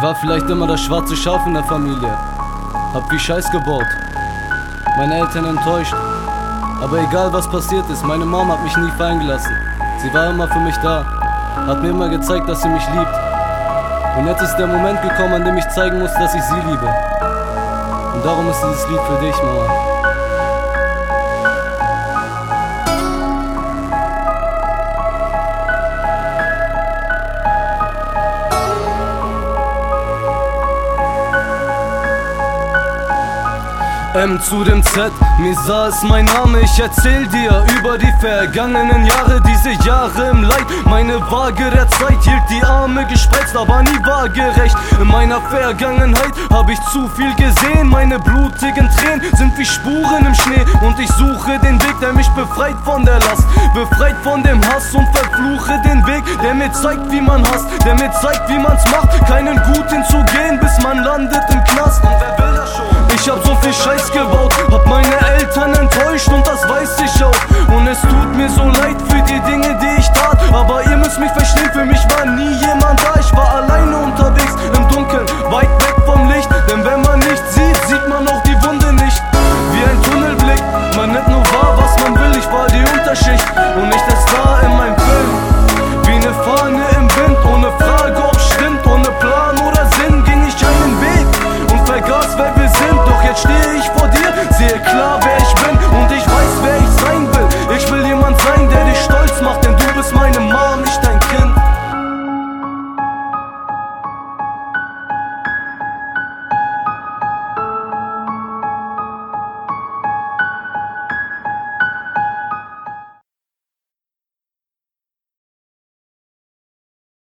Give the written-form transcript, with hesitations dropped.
war vielleicht immer das schwarze Schaf in der Familie. Hab wie Scheiß gebaut, meine Eltern enttäuscht. Aber egal was passiert ist, meine Mom hat mich nie fallen gelassen. Sie war immer für mich da, hat mir immer gezeigt, dass sie mich liebt. Und jetzt ist der Moment gekommen, an dem ich zeigen muss, dass ich sie liebe. Und darum ist dieses Lied für dich, Mama. M zu dem Z, Mesa ist mein Name, ich erzähl dir über die vergangenen Jahre, diese Jahre im Leid. Meine Waage der Zeit hielt die Arme gespreizt, aber nie waagerecht. In meiner Vergangenheit hab ich zu viel gesehen, meine blutigen Tränen sind wie Spuren im Schnee. Und ich suche den Weg, der mich befreit von der Last, befreit von dem Hass, und verfluche den Weg, der mir zeigt, wie man hasst, der mir zeigt, wie man's macht, keinen Guten zu gehen, bis man landet im Knast. Und wer will das schon? Ich hab so viel Scheiß gebaut, hab meine Eltern enttäuscht, und das weiß ich auch. Und es tut mir so leid